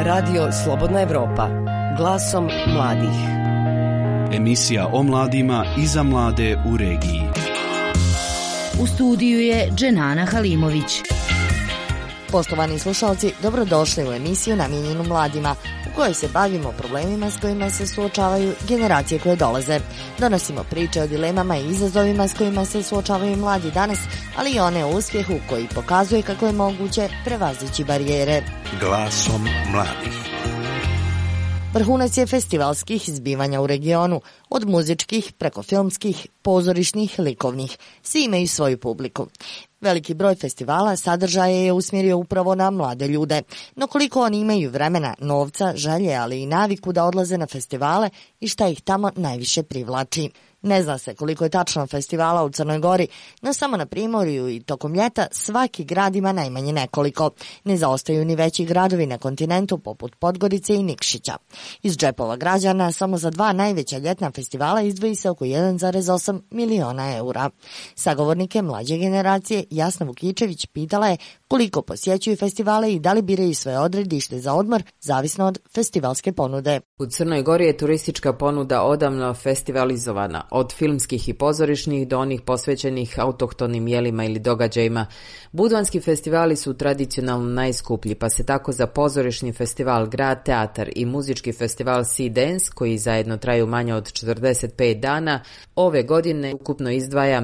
Radio Slobodna Evropa, glasom mladih. Emisija o mladima i za mlade u regiji. U studiju je Dženana Halimović. Poštovani slušalci, dobrodošli u emisiju namijenjenu mladima, u kojoj se bavimo problemima s kojima se suočavaju generacije koje dolaze. Donosimo priče o dilemama i izazovima s kojima se suočavaju mladi danas, ali i one o uspjehu koji pokazuje kako je moguće prevazići barijere. Glasom mladih. Vrhunac je festivalskih zbivanja u regionu, od muzičkih preko filmskih, pozorišnih, likovnih. Svi imaju svoju publiku. Veliki broj festivala sadržaje je usmjerio upravo na mlade ljude. No koliko oni imaju vremena, novca, želje, ali i naviku da odlaze na festivale i šta ih tamo najviše privlači. Ne zna se koliko je tačno festivala u Crnoj Gori, no samo na Primorju i tokom ljeta svaki grad ima najmanje nekoliko. Ne zaostaju ni veći gradovi na kontinentu poput Podgorice i Nikšića. Iz džepova građana samo za 2 najveća ljetna festivala izdvoji se oko 1,8 miliona eura. Sagovornike mlađe generacije Jasna Vukičević pitala je koliko posjećuju festivale i da li biraju svoje odredište za odmor, zavisno od festivalske ponude. U Crnoj Gori je turistička ponuda odavno festivalizovana, od filmskih i pozorišnih do onih posvećenih autohtonim jelima ili događajima. Budvanski festivali su tradicionalno najskuplji, pa se tako za pozorišni festival Grad Teatar i muzički festival Sea Dance, koji zajedno traju manje od 45 dana, ove godine ukupno izdvaja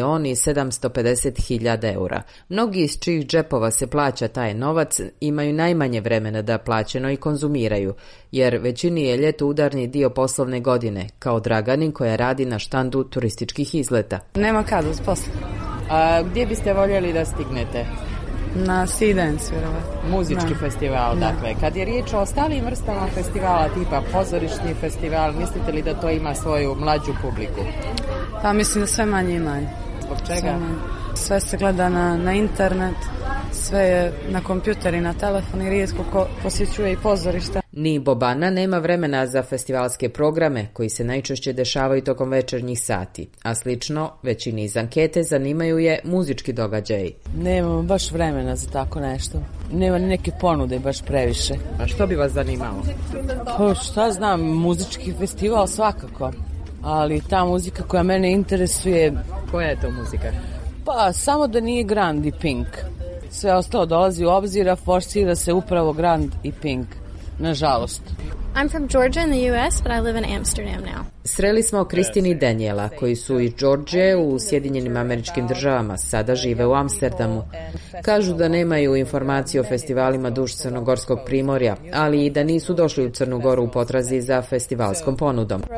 1.750.000 eura. Mnogi iz čijih džepova se plaća taj novac imaju najmanje vremena da plaćeno i konzumiraju, jer većini je ljeto udarni dio poslovne godine, kao Dragani koja radi na štandu turističkih izleta. Nema kad uz posla. A gdje biste voljeli da stignete? Na Sea Dance, vjerovatno. Muzički festival, dakle. Kad je riječ o ostalim vrstama festivala, tipa pozorišni festival, mislite li da to ima svoju mlađu publiku? Pa mislim da sve manje i manje. Zbog čega? Sve se gleda na internet, sve je na kompjuter i na telefon i rijetko ko posjećuje i pozorišta. Ni Bobana nema vremena za festivalske programe koji se najčešće dešavaju tokom večernjih sati, a slično većini iz ankete zanimaju je muzički događaji. Nemamo baš vremena za tako nešto. Nema ni neke ponude baš previše. A što bi vas zanimalo? Pa šta znam, muzički festival svakako, ali ta muzika koja mene interesuje... Koja je to muzika? Pa samo da nije Grand i Pink. Sve ostalo dolazi u obzir, a forsira se upravo Grand i Pink. Nažalost. I'm from Georgia in the US, but I live in Amsterdam now. Sreli smo Kristini i Daniela, koji su iz Georgije u Sjedinjenim Američkim Državama, sada žive u Amsterdamu. Kažu da nemaju informacije o festivalima duž Crnogorskog primorja, ali i da nisu došli u Crnu Goru u potrazi za festivalskom ponudom. No,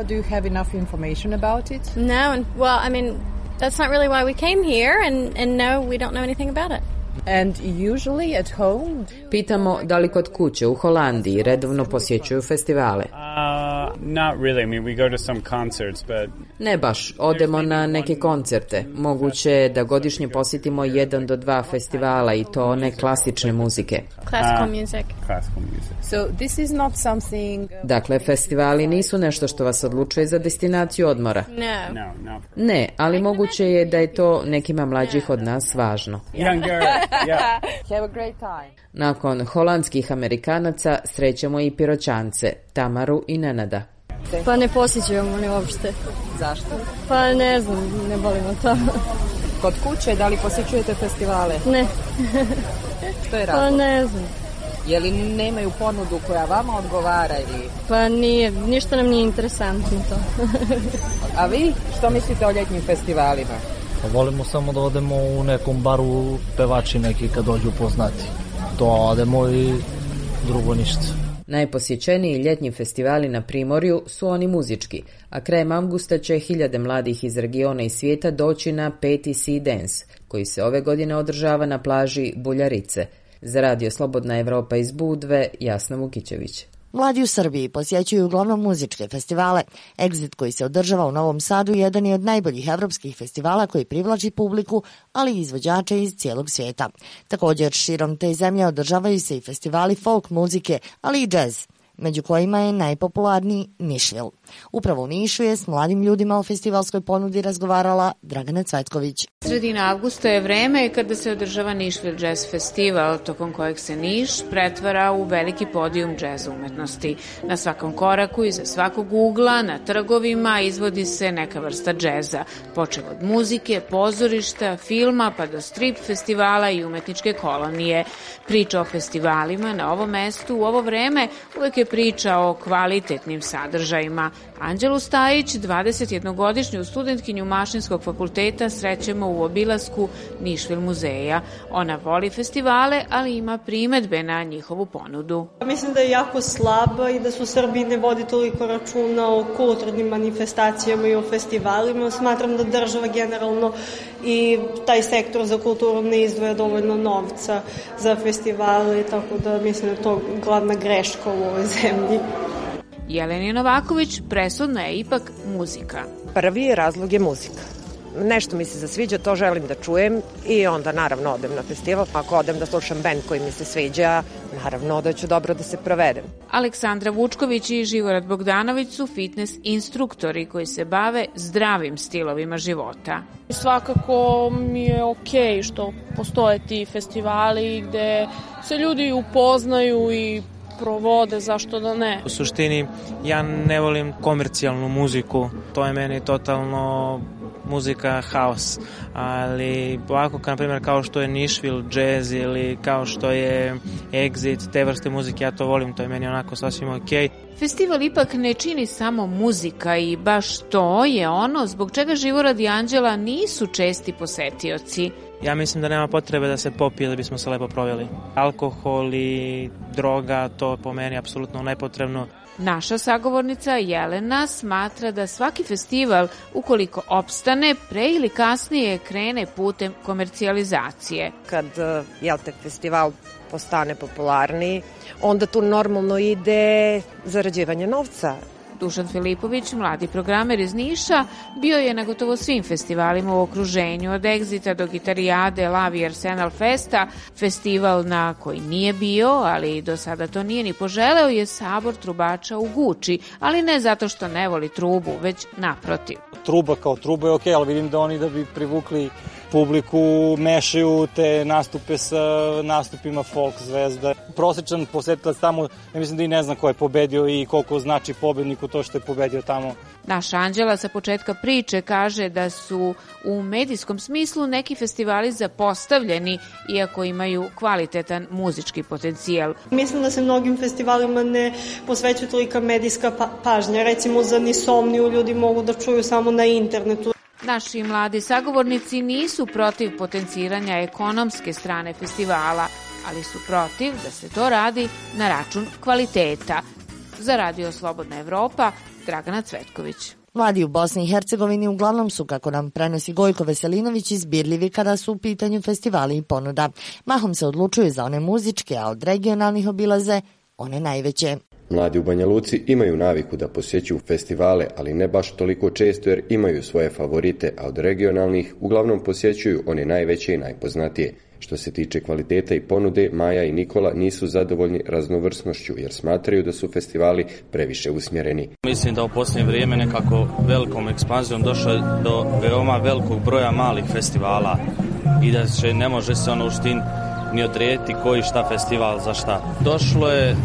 well, I mean, that's not really why we came here, and no, we don't know anything about it. And usually at home? Pitamo da li kod kuće u Holandiji redovno posjećuju festivale. Not really. I mean, we go to some concerts, but... Ne baš, odemo na neke koncerte. Moguće je da godišnje posjetimo 1 do 2 festivala i to one klasične muzike. Classical music. Classical music. So this is not something... Dakle, festivali nisu nešto što vas odlučuje za destinaciju odmora. No. Ne, ali moguće je da je to nekima mlađih od nas važno. Younger, yeah. Have a great time. Nakon holandskih Amerikanaca srećemo i Piroćance, Tamaru i Nenada. Pa ne posjećujemo ni uopšte. Zašto? Pa ne znam, ne volimo to. Kod kuće, da li posjećujete festivale? Ne. Što je razlog? Pa ne znam. Je li nemaju ponudu koja vama odgovara ili... Pa nije, ništa nam nije interesantno to. A vi što mislite o ljetnim festivalima? Pa volimo samo da odemo u nekom baru, pevači neki kad dođu poznati. To odemo i drugo ništa. Najposjećeniji ljetni festivali na Primorju su oni muzički, a krajem avgusta će 1000 mladih iz regiona i svijeta doći na 5. Sea Dance, koji se ove godine održava na plaži Buljarice. Za Radio Slobodna Evropa iz Budve, Jasna Vukičević. Mladi u Srbiji posjećuju uglavnom muzičke festivale. Exit koji se održava u Novom Sadu jedan je od najboljih evropskih festivala koji privlači publiku, ali i izvođače iz cijelog svijeta. Također širom te zemlje održavaju se i festivali folk muzike, ali i džez. među kojima je najpopularniji Nišvil. Upravo u Nišu je s mladim ljudima o festivalskoj ponudi razgovarala Dragana Cvetković. Sredina avgusta je vreme kada se održava Nišvil Jazz Festival, tokom kojeg se Niš pretvara u veliki podijum džeza umetnosti. Na svakom koraku, iza svakog ugla, na trgovima izvodi se neka vrsta džeza, počev od muzike, pozorišta, filma pa do strip festivala i umetničke kolonije. Priča o festivalima na ovom mestu u ovo vreme uvek je priča o kvalitetnim sadržajima. Anđelu Stajić, 21-godišnju studentkinju Mašinskog fakulteta, srećemo u obilasku Nišvil muzeja. Ona voli festivale, ali ima primedbe na njihovu ponudu. Mislim da je jako slaba i da su Srbiji ne vodi toliko računa o kulturnim manifestacijama i o festivalima. Smatram da država generalno i taj sektor za kulturu ne izdvaja dovoljno novca za festivale, tako da mislim da je to glavna greška u ovoj zemlji. Jeleni Novaković, presudna je ipak muzika. Prvi razlog je muzika. Nešto mi se zasviđa, to želim da čujem i onda naravno odem na festival. Ako odem da slušam bend koji mi se sviđa, naravno da ću dobro da se provedem. Aleksandra Vučković i Živorad Bogdanović su fitness instruktori koji se bave zdravim stilovima života. Svakako mi je okej što postoje ti festivali gde se ljudi upoznaju i provode, zašto da ne. U suštini, ja ne volim komercijalnu muziku, to je meni totalno muzika haos, ali ovako, na primjer, kao što je Nišvil jazz ili kao što je Exit, te vrste muzike, ja to volim, to je meni onako sasvim okej. Festival ipak ne čini samo muzika i baš to je ono zbog čega Živorad i Anđela nisu česti posetioci. Ja mislim da nema potrebe da se popije da bismo se lepo proveli. Alkohol i droga, to po meni apsolutno nepotrebno. Naša sagovornica Jelena smatra da svaki festival, ukoliko opstane, pre ili kasnije krene putem komercijalizacije. Kad festival postane popularniji, onda tu normalno ide zarađivanje novca. Dušan Filipović, mladi programer iz Niša, bio je na gotovo svim festivalima u okruženju, od Exita do Gitarijade, Lavi i Arsenal Festa. Festival na koji nije bio, ali do sada to nije ni poželeo, je Sabor trubača u Guči, ali ne zato što ne voli trubu, već naprotiv. Truba kao truba je okej, ali vidim da oni da bi privukli publiku mešaju te nastupe sa nastupima folk zvezda. Prosečan posetilac tamo, ne mislim da i ne zna ko je pobedio i koliko znači pobedniku to što je pobedio tamo. Naša Anđela sa početka priče kaže da su u medijskom smislu neki festivali zapostavljeni, iako imaju kvalitetan muzički potencijal. Mislim da se mnogim festivalima ne posvećuje tolika medijska pažnja. Recimo za Nisomniju ljudi mogu da čuju samo na internetu. Naši mladi sagovornici nisu protiv potenciranja ekonomske strane festivala, ali su protiv da se to radi na račun kvaliteta. Za Radio Slobodna Evropa, Dragana Cvetković. Mladi u Bosni i Hercegovini uglavnom su, kako nam prenosi Gojko Veselinović, izbirljivi kada su u pitanju festivali i ponuda. Mahom se odlučuju za one muzičke, a od regionalnih obilaze one najveće. Mladi u Banja Luci imaju naviku da posjećuju festivale, ali ne baš toliko često jer imaju svoje favorite, a od regionalnih uglavnom posjećuju one najveće i najpoznatije. Što se tiče kvaliteta i ponude, Maja i Nikola nisu zadovoljni raznovrsnošću jer smatraju da su festivali previše usmjereni. Mislim da u posljednje vrijeme nekako velikom ekspanzijom došlo je do veoma velikog broja malih festivala i da ne može se u suštini ni odrediti koji šta festival za šta. Došlo je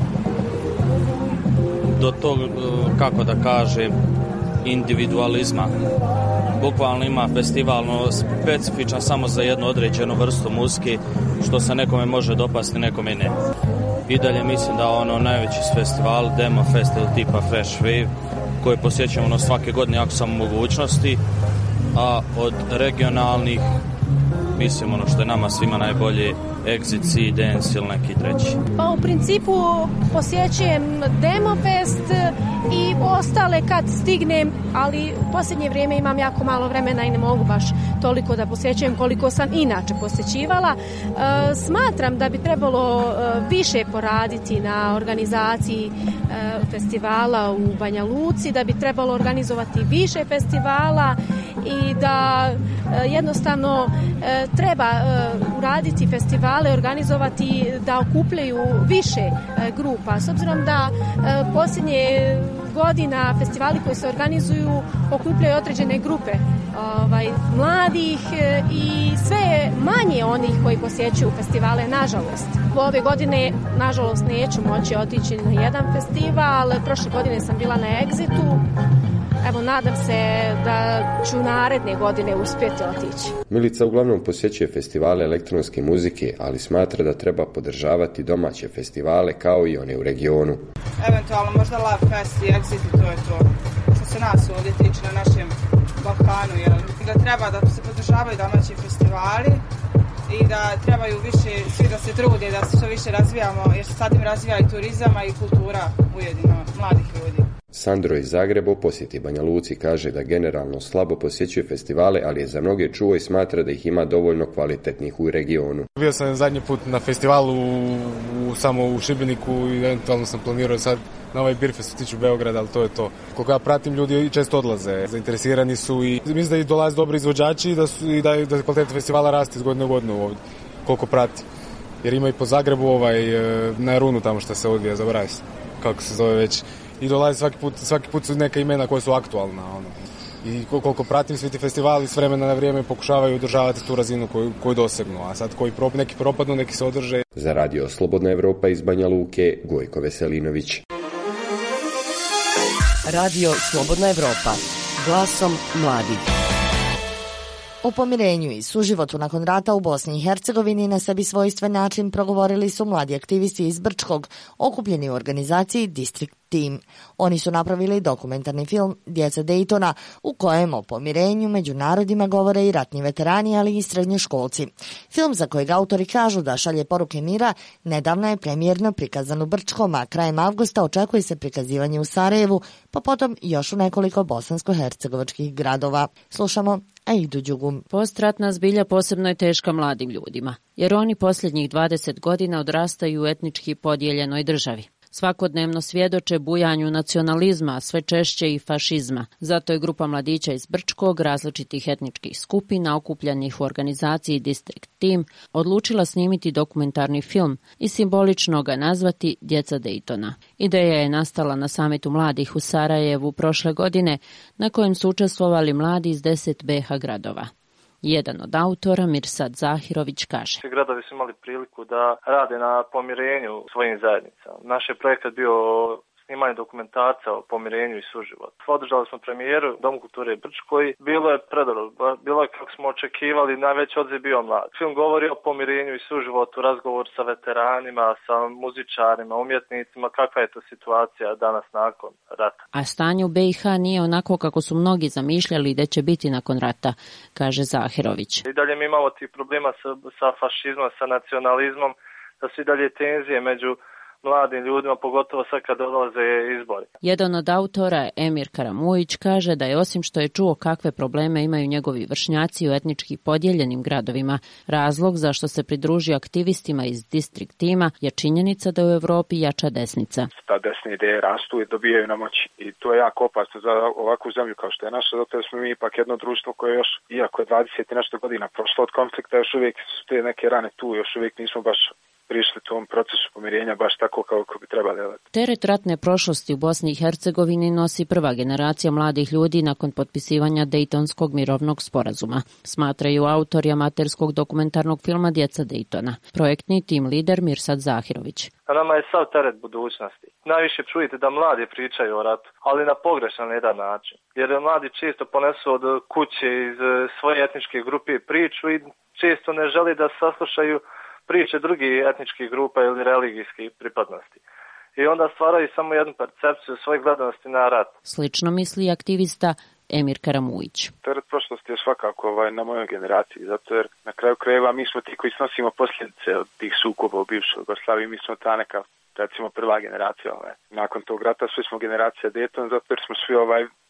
do tog, kako da kažem, individualizma. Bukvalno ima festivalno specifičan samo za jednu određenu vrstu muzike, što se nekome može dopasti, nekome ne. I dalje mislim da najveći festival, Demo Fest ili tipa Fresh Wave, koji posjećamo svake godine ako sam u mogućnosti, a od regionalnih mislim što je nama svima najbolje Exit, Sea Dance ili neki treći. Pa u principu posjećujem Demo Fest i ostale kad stignem, ali u posljednje vrijeme imam jako malo vremena i ne mogu baš toliko da posjećujem koliko sam inače posjećivala. Smatram da bi trebalo više poraditi na organizaciji festivala u Banja Luci, da bi trebalo organizovati više festivala i da jednostavno treba uraditi festivale, organizovati da okupljaju više grupa. S obzirom da posljednje godina festivali koji se organizuju okupljaju određene grupe mladih i sve je manje onih koji posjećuju festivale, nažalost. Ove godine, nažalost, neću moći otići na jedan festival, prošle godine sam bila na Exitu. Evo, nadam se da ću naredne godine uspjeti otići. Milica uglavnom posjećuje festivale elektronske muzike, ali smatra da treba podržavati domaće festivale kao i one u regionu. Eventualno možda Love Fest i Exit i to je to što se nas ovdje tiče na našem Balkanu. Da treba da se podržavaju domaći festivali i da trebaju više svi da se trude da se što više razvijamo, jer se sad im razvija i turizam i kultura ujedino mladih ljudi. Sandro iz Zagreba posjeti Banja Luci, kaže da generalno slabo posjećuje festivale, ali je za mnoge čuo i smatra da ih ima dovoljno kvalitetnih u regionu. Bio sam zadnji put na festivalu samo u Šibeniku i eventualno sam planirao sad na ovaj Beerfest u tiču Beograda, ali to je to. Koliko ja pratim, ljudi često odlaze, zainteresirani su i mislim da i dolaze dobri izvođači i da kvaliteta festivala raste iz godine u godinu ovdje, koliko prati. Jer ima i po Zagrebu na Runu tamo što se odvija, zaboravim se kako se zove već. I dolaze svaki put su neka imena koja su aktualna. I koliko pratim, svi ti festivali s vremena na vrijeme pokušavaju održavati tu razinu koju dosegnu, a sad neki propadnu, neki se održe. Za radio Slobodna Evropa iz Banja Luke, Gojko Veselinović. Radio Slobodna Evropa, glasom mladih. O pomirenju i suživotu nakon rata u Bosni i Hercegovini na sebi svojstven način progovorili su mladi aktivisti iz Brčkog, okupljeni u organizaciji District Team. Oni su napravili dokumentarni film Djeca Daytona, u kojem o pomirenju među narodima govore i ratni veterani, ali i srednjoškolci. Film, za kojeg autori kažu da šalje poruke mira, nedavno je premijerno prikazan u Brčkom, a krajem avgusta očekuje se prikazivanje u Sarajevu, pa potom još u nekoliko bosansko-hercegovačkih gradova. Slušamo Aidu Đugum. Postratna zbilja posebno je teška mladim ljudima, jer oni posljednjih 20 godina odrastaju u etnički podijeljenoj državi. Svakodnevno svjedoče bujanju nacionalizma, a sve češće i fašizma. Zato je grupa mladića iz Brčkog, različitih etničkih skupina, okupljanih u organizaciji District Team, odlučila snimiti dokumentarni film i simbolično ga nazvati Djeca Daytona. Ideja je nastala na samitu mladih u Sarajevu prošle godine, na kojem su učestvovali mladi iz 10 BiH gradova. Jedan od autora, Mirsad Zahirović, kaže: Svi gradovi su imali priliku da rade na pomirenju svojim zajednicama. Naš je projekat bio snimanje dokumentarca o pomirenju i suživotu. Održali smo premijeru Domu kulture Brčkoj. Bilo je predobro, bilo je kako smo očekivali, najveći odziv bio mlad. Film govori o pomirenju i suživotu, razgovor sa veteranima, sa muzičarima, umjetnicima, kakva je to situacija danas nakon rata. A stanje u BiH nije onako kako su mnogi zamišljali da će biti nakon rata, kaže Zahirović. I dalje mi imamo tih problema sa fašizmom, sa nacionalizmom, da su i dalje tenzije među mladim ljudima, pogotovo sad kad dolaze izbori. Jedan od autora, Emir Karamujić, kaže da je osim što je čuo kakve probleme imaju njegovi vršnjaci u etnički podijeljenim gradovima, razlog zašto se pridružio aktivistima iz District Teama je činjenica da u Evropi jača desnica. Ta desne ideje rastu i dobijaju na moći i to je jako opasno za ovakvu zemlju kao što je naša, zato jer smo mi ipak jedno društvo koje još, iako je 20 i nešto godina prošlo od konflikta, još uvijek su te neke rane tu, još uvijek nismo baš prišli tom procesu pomirenja baš tako kako bi trebali. Teret ratne prošlosti u Bosni i Hercegovini nosi prva generacija mladih ljudi nakon potpisivanja Dejtonskog mirovnog sporazuma, smatraju autori amaterskog dokumentarnog filma Djeca Daytona. Projektni tim lider Mirsad Zahirović. Na nama je sav teret budućnosti. Najviše čujete da mladi pričaju o ratu, ali na pogrešan jedan način. Jer mladi često ponesu od kuće iz svoje etničke grupe priču i često ne želi da saslušaju priče drugih etničkih grupa ili religijskih pripadnosti. I onda stvaraju samo jednu percepciju svoje gledanosti na rat. Slično misli aktivista Emir Karamujić. Teret prošlosti je svakako na mojoj generaciji, zato jer na kraju krajeva mi smo ti koji snosimo posljedice od tih sukoba u bivšoj Jugoslaviji, mi smo ta neka, recimo, prva generacija. Nakon tog rata svi smo generacija Dayton, zato jer smo svi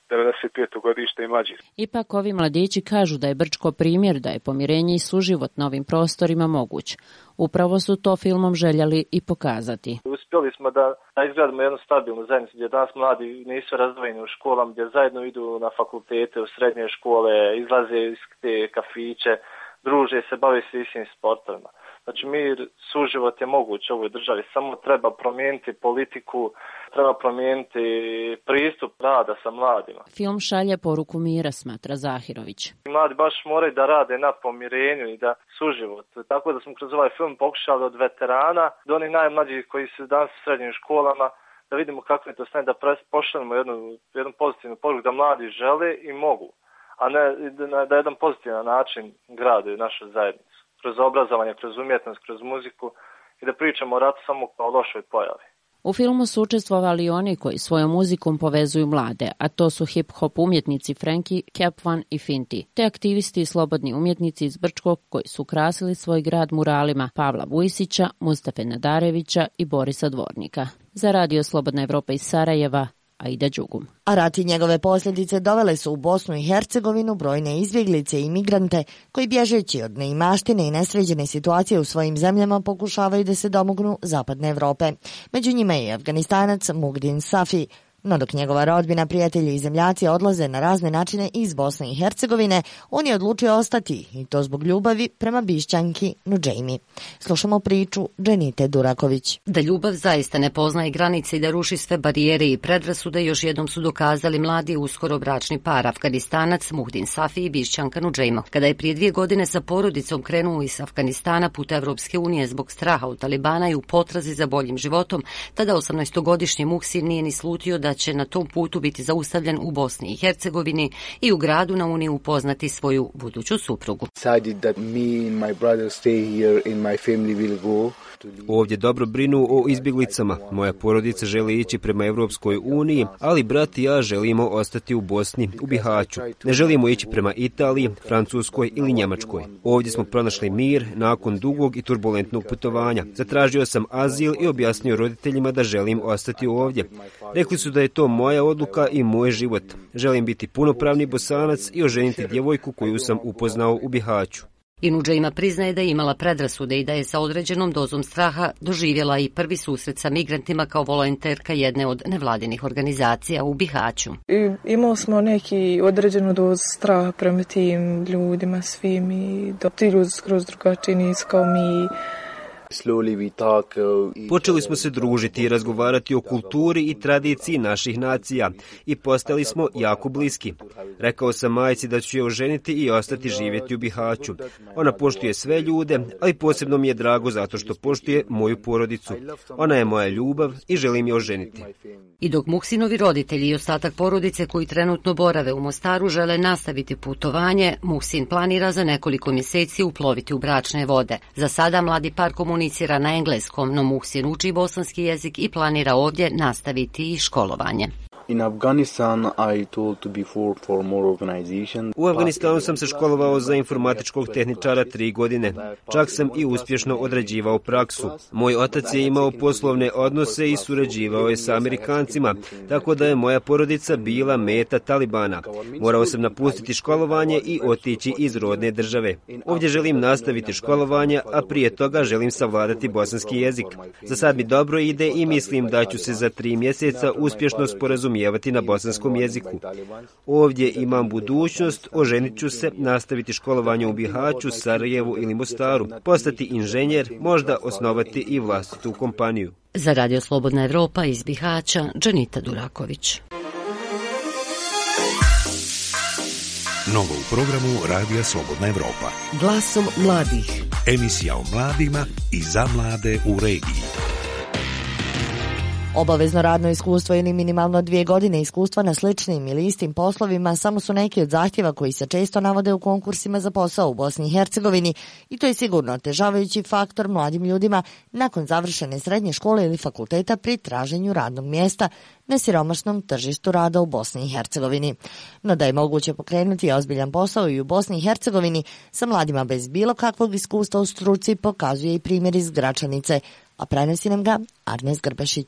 95. godište i mlađi. Ipak ovi mladići kažu da je Brčko primjer da je pomirenje i suživot na ovim prostorima moguć. Upravo su to filmom željeli i pokazati. Uspjeli smo da izgradimo jednu stabilnu zajednicu gdje danas mladi nisu razdvojeni u školama, gdje zajedno idu na fakultete, u srednje škole, izlaze iz te kafiće, druže se, bave se istim sportovima. Znači mir, suživot je moguć u ovoj državi, samo treba promijeniti politiku, treba promijeniti pristup rada sa mladima. Film šalje poruku mira, smatra Zahirović. Mladi baš moraju da rade na pomirenju i da suživot. Tako da smo kroz ovaj film pokušali od veterana do onih najmlađih koji su danas u srednjim školama, da vidimo kako je to stanje, da pošaljemo jednu pozitivnu poruku da mladi žele i mogu, a ne da jedan pozitivan način grade našu zajednicu. Kroz obrazovanje, kroz umjetnost, kroz muziku i da pričamo o ratu samo kao lošoj pojavi. U filmu su učestvovali i oni koji svojom muzikom povezuju mlade, a to su hip-hop umjetnici Frankie, Capvan i Finti, te aktivisti i slobodni umjetnici iz Brčkog koji su ukrasili svoj grad muralima Pavla Vujsića, Mustafe Nadarevića i Borisa Dvornika. Za Radio Slobodna Evropa iz Sarajeva, Aida Đugum. A rat i njegove posljedice dovele su u Bosnu i Hercegovinu brojne izbjeglice i migrante koji bježeći od neimaštine i nesređene situacije u svojim zemljama pokušavaju da se domognu zapadne Evrope. Među njima je i Afganistanac Mugdin Safi. No dok njegova rodbina, prijatelji i zemljaci odlaze na razne načine iz Bosne i Hercegovine, on je odlučio ostati i to zbog ljubavi prema Bišćanki Nudžejmi. Slušamo priču Dženite Duraković. Da ljubav zaista ne poznaje granice i da ruši sve barijere i predrasude još jednom su dokazali mladi uskoro bračni par Afganistanac Muhdin Safi i Bišćanka Nudžejma. Kada je prije 2 godine sa porodicom krenuo iz Afganistana put Evropske unije zbog straha od Talibana i u potrazi za boljim životom, tada 18-godišnji Muhsin nije ni slutio da će na tom putu biti zaustavljen u Bosni i Hercegovini i u gradu na Uniji upoznati svoju buduću suprugu. Ovdje dobro brinu o izbjeglicama. Moja porodica želi ići prema Evropskoj uniji, ali brat i ja želimo ostati u Bosni, u Bihaću. Ne želimo ići prema Italiji, Francuskoj ili Njemačkoj. Ovdje smo pronašli mir nakon dugog i turbulentnog putovanja. Zatražio sam azil i objasnio roditeljima da želim ostati ovdje. Rekli su da je to moja odluka i moj život. Želim biti punopravni Bosanac i oženiti djevojku koju sam upoznao u Bihaću. I Nudžejma priznaje da je imala predrasude i da je sa određenom dozom straha doživjela i prvi susret sa migrantima kao volonterka jedne od nevladinih organizacija u Bihaću. Imali smo neki određenu dozu straha prema tim ljudima svim i ti ljudi skroz drugačiji nisu kao mi. Počeli smo se družiti i razgovarati o kulturi i tradiciji naših nacija i postali smo jako bliski. Rekao sam majci da ću je oženiti i ostati živjeti u Bihaću. Ona poštuje sve ljude, ali posebno mi je drago zato što poštuje moju porodicu. Ona je moja ljubav i želim je oženiti. I dok Muhsinovi roditelji i ostatak porodice koji trenutno borave u Mostaru žele nastaviti putovanje, Muhsin planira za nekoliko mjeseci uploviti u bračne vode. Za sada mladi par komunicira na engleskom, no Muhsin uči bosanski jezik i planira ovdje nastaviti i školovanje. U Afganistanu sam se školovao za informatičkog tehničara 3 godine. Čak sam i uspješno odrađivao praksu. Moj otac je imao poslovne odnose i surađivao je sa Amerikancima, tako da je moja porodica bila meta Talibana. Morao sam napustiti školovanje i otići iz rodne države. Ovdje želim nastaviti školovanje, a prije toga želim savladati bosanski jezik. Za sad mi dobro ide i mislim da ću se za 3 mjeseca uspješno sporazumijevati na bosanskom jeziku. Ovdje imam budućnost, oženit ću se, nastaviti školovanje u Bihaću, Sarajevu ili Mostaru, postati inženjer, možda osnovati i vlastitu kompaniju. Za Radio Slobodna Evropa iz Bihaća, Dženita Duraković. Novo u programu Radija Slobodna Evropa. Glasom mladih. Emisija o mladima i za mlade u regiji. Obavezno radno iskustvo ili minimalno 2 godine iskustva na sličnim ili istim poslovima samo su neki od zahtjeva koji se često navode u konkursima za posao u Bosni i Hercegovini i to je sigurno otežavajući faktor mladim ljudima nakon završene srednje škole ili fakulteta pri traženju radnog mjesta na siromašnom tržištu rada u Bosni i Hercegovini. No da je moguće pokrenuti ozbiljan posao i u Bosni i Hercegovini sa mladima bez bilo kakvog iskustva u struci pokazuje i primjer iz Gračanice, a prenosi nam ga Arnes Grbešić.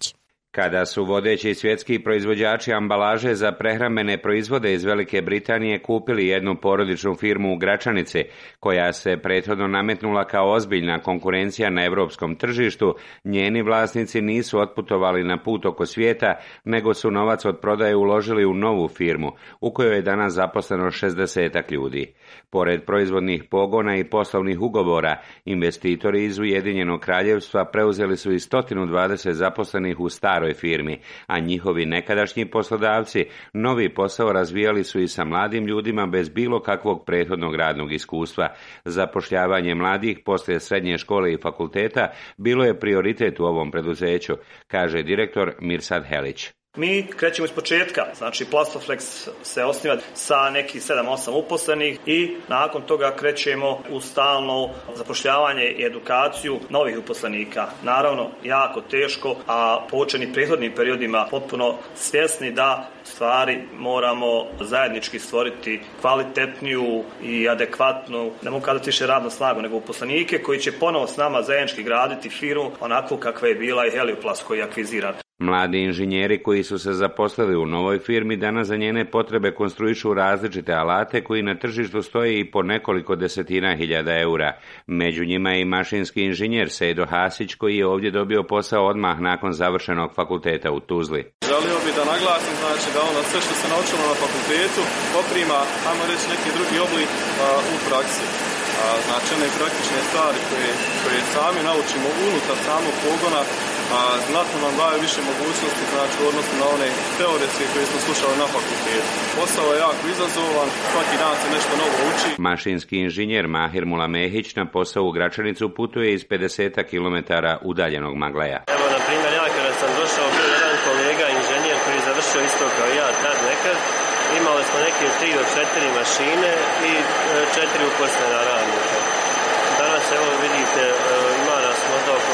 Kada su vodeći svjetski proizvođači ambalaže za prehrambene proizvode iz Velike Britanije kupili jednu porodičnu firmu u Gračanici, koja se prethodno nametnula kao ozbiljna konkurencija na europskom tržištu, njeni vlasnici nisu otputovali na put oko svijeta, nego su novac od prodaje uložili u novu firmu, u kojoj je danas zaposleno 60 ljudi. Pored proizvodnih pogona i poslovnih ugovora, investitori iz Ujedinjenog Kraljevstva preuzeli su i 120 zaposlenih u staroj firmi, a njihovi nekadašnji poslodavci novi posao razvijali su i sa mladim ljudima bez bilo kakvog prethodnog radnog iskustva. Zapošljavanje mladih poslije srednje škole i fakulteta bilo je prioritet u ovom preduzeću, kaže direktor Mirsad Helić. Mi krećemo iz početka, znači Plastoflex se osniva sa nekih 7-8 uposlenih i nakon toga krećemo u stalno zapošljavanje i edukaciju novih uposlenika. Naravno, jako teško, a poučeni prethodnim periodima potpuno svjesni da stvari moramo zajednički stvoriti kvalitetniju i adekvatnu, ne mogu kazati više radnu snagu, nego uposlenike koji će ponovo s nama zajednički graditi firmu onako kakva je bila i Helioplast koji je akviziran. Mladi inženjeri koji su se zaposlili u novoj firmi danas za njene potrebe konstruišu različite alate koji na tržištu stoje i po nekoliko desetina hiljada eura. Među njima je i mašinski inženjer Sejdo Hasić koji je ovdje dobio posao odmah nakon završenog fakulteta u Tuzli. Želio bih da naglasim da ono sve što se naučilo na fakultetu poprima, ajmo reći, neki drugi oblik u praksi. Znači one praktične stvari koje sami naučimo unutar samog pogona, znatno nam daje više mogućnosti, znači u odnosu na one teoretske koje smo slušali na fakultetu. Posao je jako izazovan, svaki dan se nešto novo uči. Mašinski inženjer Mahir Mulamehić na posao u Gračanicu putuje iz 50 km udaljenog Magleja. Evo, na primjer, ja kada sam došao, bio jedan kolega inženjer koji je završio isto kao ja tad nekad. Imali smo neke 3 do 4 mašine i 4 uposlena radnika. Danas, evo vidite, ima nas možda oko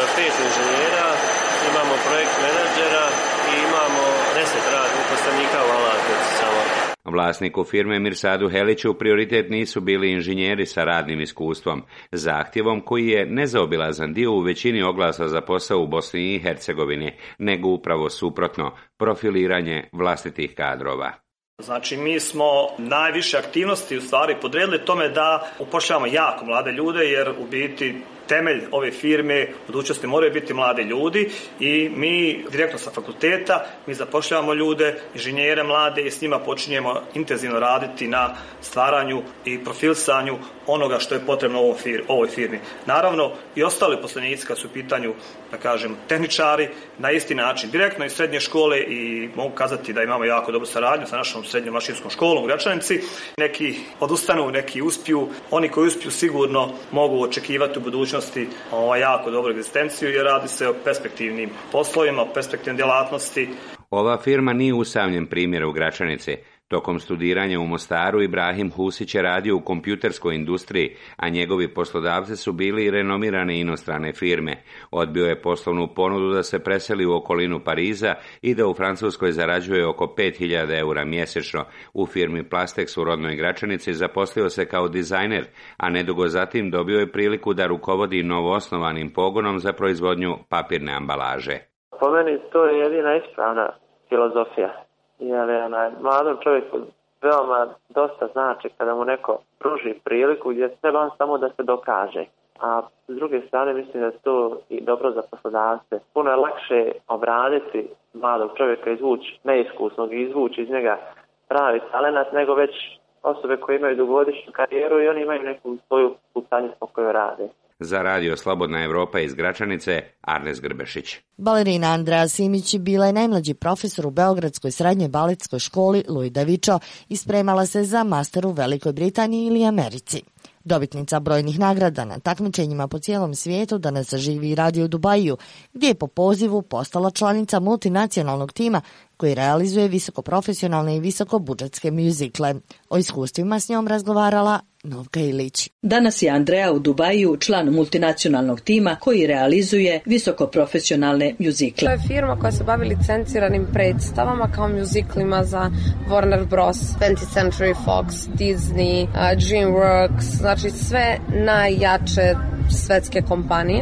5 inženjera, imamo projekt menadžera i imamo 10 radnih uposlenika u alatnici samo. Vlasniku firme Mirsadu Heliću prioritet nisu bili inženjeri sa radnim iskustvom, zahtjevom koji je nezaobilazan dio u većini oglasa za posao u Bosni i Hercegovini, nego upravo suprotno, profiliranje vlastitih kadrova. Znači, mi smo najviše aktivnosti u stvari podredili tome da upošljavamo jako mlade ljude, jer u biti temelj ove firme u budućnosti moraju biti mladi ljudi i mi direktno sa fakulteta mi zapošljavamo ljude, inženjere mlade i s njima počinjemo intenzivno raditi na stvaranju i profilisanju onoga što je potrebno ovoj firmi. Naravno, i ostali uposlenici kad su u pitanju, da kažem, tehničari, na isti način, direktno iz srednje škole, i mogu kazati da imamo jako dobru saradnju sa našom srednjom mašinskom školom u Gračanici. Neki odustanu, neki uspiju. Oni koji uspiju sigurno mogu očekivati u budućnosti jako dobru egzistenciju, jer radi se o perspektivnim poslovima, o perspektivnim djelatnosti. Ova firma nije usamljen primjer u Gračanici. Tokom studiranja u Mostaru Ibrahim Husić je radio u kompjuterskoj industriji, a njegovi poslodavci su bili i renomirane inostrane firme. Odbio je poslovnu ponudu da se preseli u okolinu Pariza i da u Francuskoj zarađuje oko 5.000 eura mjesečno. U firmi Plastex u rodnoj Gračanici zaposlio se kao dizajner, a nedugo zatim dobio je priliku da rukovodi novoosnovanim pogonom za proizvodnju papirne ambalaže. Po meni to je jedina ispravna filozofija. Jer mladom čovjeku veoma dosta znači kada mu neko pruži priliku gdje treba on samo da se dokaže. A s druge strane mislim da je to i dobro za poslodavce. Puno je lakše obraditi mladog čovjeka, izvući neiskusnog i izvući iz njega pravi talenat, nego već osobe koje imaju dugogodišnju karijeru i oni imaju neku svoju putanju po kojoj rade. Za radio Slobodna Evropa iz Gračanice, Arnes Grbešić. Balerina Andreja Simić bila je najmlađi profesor u Beogradskoj srednjoj baletskoj školi Louis Davičo i spremala se za master u Velikoj Britaniji ili Americi. Dobitnica brojnih nagrada na takmičenjima po cijelom svijetu, danas živi i radi u Dubaju, gdje je po pozivu postala članica multinacionalnog tima koji realizuje visokoprofesionalne i visokobudžetske mjuzikle. O iskustvima s njom razgovarala Novka Ilić. Danas je Andreja u Dubaju član multinacionalnog tima koji realizuje visokoprofesionalne mjuzikle. To je firma koja se bavi licenciranim predstavama kao mjuziklima za Warner Bros, 20th Century Fox, Disney, DreamWorks, znači sve najjače svetske kompanije.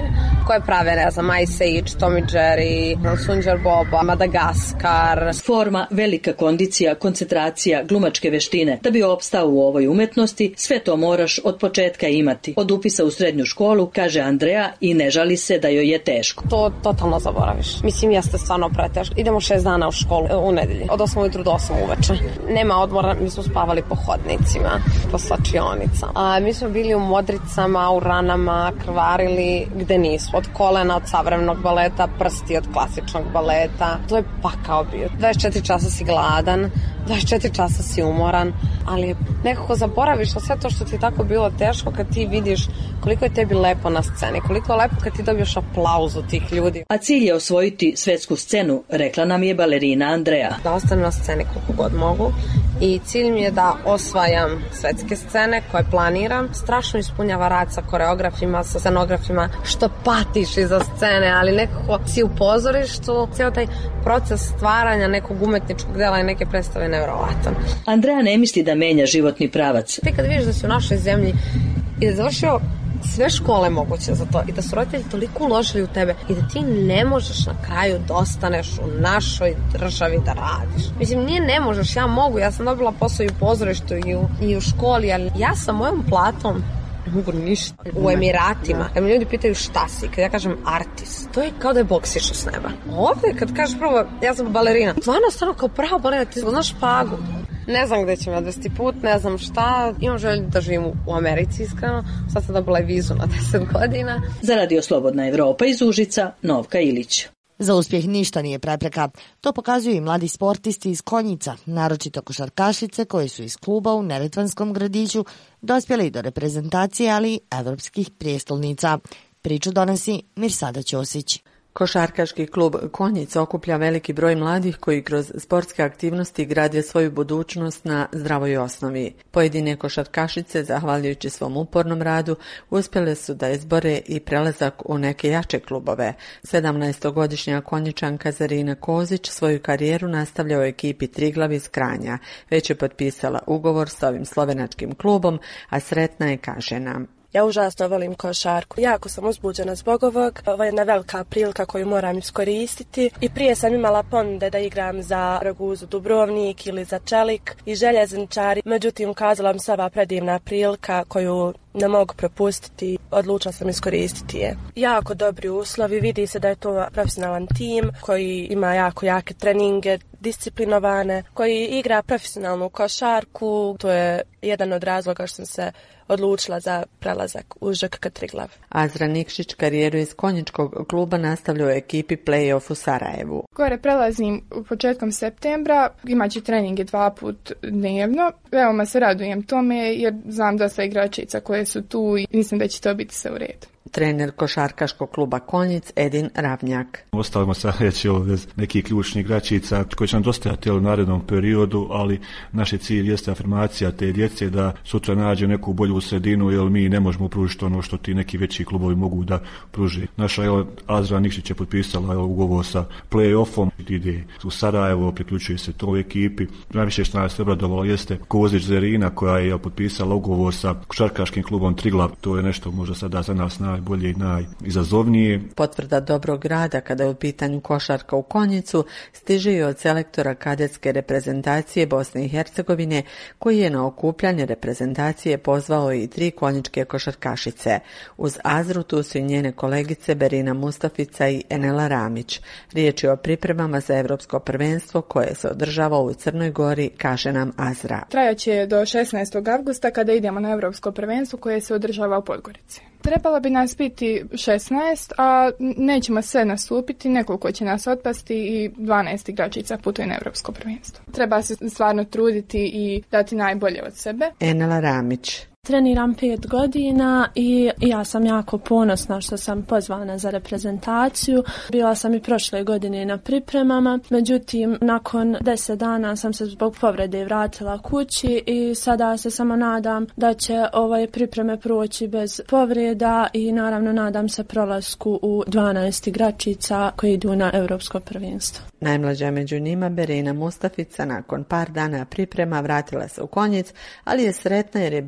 koje prave, ne znam, Ice Age, Tom i Jerry, Sunđer Boba, Madagaskar. Forma, velika kondicija, koncentracija, glumačke veštine. Da bi opstao u ovoj umetnosti, sve to moraš od početka imati. Od upisa u srednju školu, kaže Andreja, i ne žali se da joj je teško. To totalno zaboraviš. Mislim, jeste stvarno preteško. Idemo 6 dana u školu u nedelji. Od 8 ujutru do 8 uveče. Nema odmora, mi smo spavali po hodnicima, po slačionica. Mi smo bili u modricama, u ranama, krvarili gde nismo. Od kolena, od savremenog baleta, prsti od klasičnog baleta. To je pakao bio. 24 časa si gladan, 24 časa si umoran, ali nekako zaboraviš na sve to što ti je tako bilo teško kad ti vidiš koliko je tebi lepo na sceni, koliko je lepo kad ti dobiješ aplauzu tih ljudi. A cilj je osvojiti svetsku scenu, rekla nam je balerina Andreja. Da ostanem na sceni koliko god mogu i cilj mi je da osvajam svetske scene koje planiram. Strašno ispunjava rad sa koreografima, sa scenografima, što patiš iza scene, ali nekako si u pozorištu, cijel taj proces stvaranja nekog umetničkog dela i neke predstave nevjerovatan. Andreja ne misli da menja životni pravac. Ti kad vidiš da si u našoj zemlji i da završio sve škole moguće za to i da su roditelji toliko uložili u tebe i da ti ne možeš na kraju da ostaneš u našoj državi da radiš. Mislim, nije ne možeš, ja mogu, ja sam dobila posao i u pozorištu i u školi, ali ja sa mojom platom ne mogu ništa. U Emiratima, kad me ljudi pitaju šta si, kad ja kažem artist, to je kao da je Bog sišao s neba. Ovdje, kad kažeš prvo, ja sam balerina, stvarno kao prava balerina, ti znaš špagu. Ne znam gde će me odvesti put, ne znam šta. Imam želju da živim u Americi, iskreno. Sad sam dobila i vizu na 10 godina. Za Radio Slobodna Evropa iz Užica, Novka Ilić. Za uspjeh ništa nije prepreka. To pokazuju i mladi sportisti iz Konjica, naročito košarkašice koji su iz kluba u Neretvanskom gradiću dospjeli do reprezentacije, ali i evropskih prijestolnica. Priču donosi Mirsada Ćosić. Košarkaški klub Konjic okuplja veliki broj mladih koji kroz sportske aktivnosti grade svoju budućnost na zdravoj osnovi. Pojedine košarkašice, zahvaljujući svom upornom radu, uspjele su da izbore i prelazak u neke jače klubove. 17-godišnja Konjičanka Zarina Kozić svoju karijeru nastavlja u ekipi Triglav iz Kranja. Već je potpisala ugovor sa ovim slovenačkim klubom, a sretna je, kaže nam. Ja užasno volim košarku. Jako sam uzbuđena zbog ovog. Ovo je jedna velika prilika koju moram iskoristiti. I prije sam imala ponude da igram za Raguzu Dubrovnik ili za Čelik i Željezničari. Međutim, ukazala mi se ova predivna prilika koju ne mogu propustiti. Odlučila sam iskoristiti je. Jako dobri uslovi. Vidi se da je to profesionalan tim koji ima jako jake treninge, disciplinovane, koji igra profesionalnu košarku. To je jedan od razloga što sam se odlučila za prelazak u ŽKK Triglav. Azra Nikšić karijeru iz konjičkog kluba nastavlja u ekipi Play-off u Sarajevu. Gore prelazim početkom septembra, imaću treninge 2 put dnevno. Veoma se radujem tome jer znam dosta igračica koje su tu i mislim da će to biti sve u redu. Trener košarkaškog kluba Konjic Edin Ravnjak. Ostavimo se reći bez nekih ključnih igračica koji će nam dostajati u narednom periodu, ali naš cilj jeste afirmacija te djece da sutra nađe neku bolju sredinu, jer mi ne možemo pružiti ono što ti neki veći klubovi mogu da pruži. Naša Azra Nikšić je potpisala ugovor sa Play-offom, ide u Sarajevo, priključuje se toj ekipi. Najviše što nas obradovalo jeste Kozić Zarina koja je potpisala ugovor sa košarkaškim klubom Triglav. To je nešto možda sada za nas najbolje i najizazovnije. Potvrda dobrog rada kada je u pitanju košarka u Konjicu stiže i od selektora kadetske reprezentacije Bosne i Hercegovine, koji je na okupljanje reprezentacije pozvao i 3 konjičke košarkašice. Uz Azru tu su i njene kolegice Berina Mustafica i Enela Ramić. Riječ je o pripremama za Evropsko prvenstvo koje se održava u Crnoj Gori, kaže nam Azra. Trajaće do 16. avgusta kada idemo na Evropsko prvenstvo koje se održava u Podgorici. Trebalo bi nas biti 16, a nećemo sve nastupiti, nekoliko će nas otpasti i 12 igračica putuje na Evropsko prvenstvo. Treba se stvarno truditi i dati najbolje od sebe. Enela Ramić. Treniram 5 godina i ja sam jako ponosna što sam pozvana za reprezentaciju. Bila sam i prošle godine na pripremama, međutim nakon 10 dana sam se zbog povrede vratila kući i sada se samo nadam da će ove pripreme proći bez povreda i naravno nadam se prolasku u 12 igračica koji idu na Europsko prvenstvo. Najmlađa među njima Berina Mustafica nakon par dana priprema vratila se u Konjic, ali je sretna jer je bila dio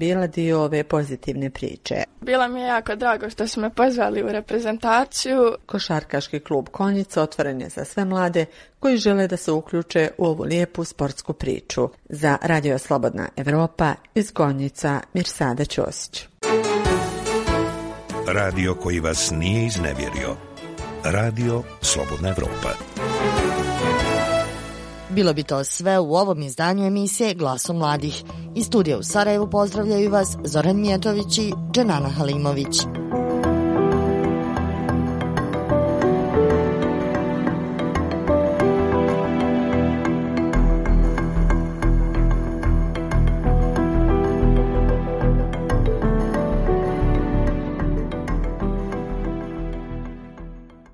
podijelio ove pozitivne priče. Bilo mi je jako drago što su me pozvali u reprezentaciju. Košarkaški klub Konjica otvoren je za sve mlade koji žele da se uključe u ovu lijepu sportsku priču. Za Radio Slobodna Evropa iz Konjica Mirsada Ćosić. Radio koji vas nije iznevjerio. Radio Slobodna Evropa. Bilo bi to sve u ovom izdanju emisije Glasom mladih. Iz studija u Sarajevu pozdravljaju vas Zoran Mijatović i Dženana Halimović.